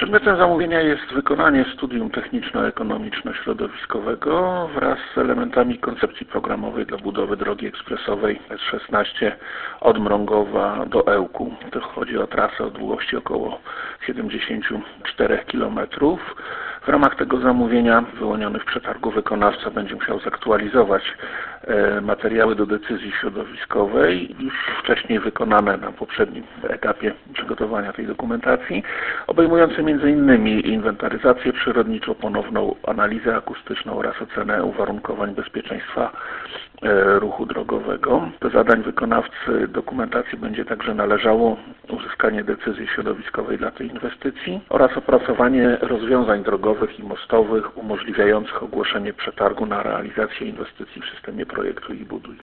Przedmiotem zamówienia jest wykonanie studium techniczno-ekonomiczno-środowiskowego wraz z elementami koncepcji programowej dla budowy drogi ekspresowej S16 od Mrągowa do Ełku. To chodzi o trasę o długości około 74 km. W ramach tego zamówienia wyłoniony w przetargu wykonawca będzie musiał zaktualizować materiały do decyzji środowiskowej, już wcześniej wykonane na poprzednim etapie przygotowania tej dokumentacji, obejmujące m.in. inwentaryzację przyrodniczą, ponowną analizę akustyczną oraz ocenę uwarunkowań bezpieczeństwa ruchu drogowego. Do zadań wykonawcy dokumentacji będzie także należało uzyskanie decyzji środowiskowej dla tej inwestycji oraz opracowanie rozwiązań drogowych i mostowych umożliwiających ogłoszenie przetargu na realizację inwestycji w systemie projektu i buduj.